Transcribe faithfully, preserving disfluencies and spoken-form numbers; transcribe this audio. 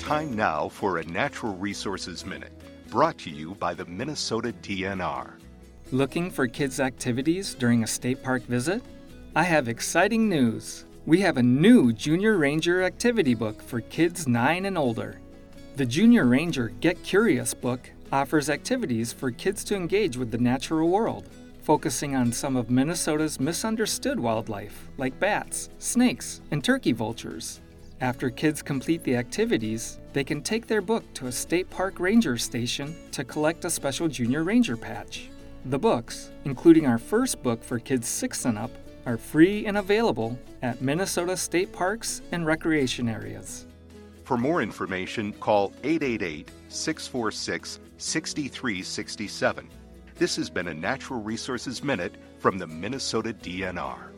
Time now for a Natural Resources Minute, brought to you by the Minnesota D N R. Looking for kids' activities during a state park visit? I have exciting news. We have a new Junior Ranger activity book for kids nine and older. The Junior Ranger Get Curious book offers activities for kids to engage with the natural world, focusing on some of Minnesota's misunderstood wildlife, like bats, snakes, and turkey vultures. After kids complete the activities, they can take their book to a state park ranger station to collect a special Junior Ranger patch. The books, including our first book for kids six and up, are free and available at Minnesota state parks and recreation areas. For more information, call eight eight eight, six four six, six three six seven. This has been a Natural Resources Minute from the Minnesota D N R.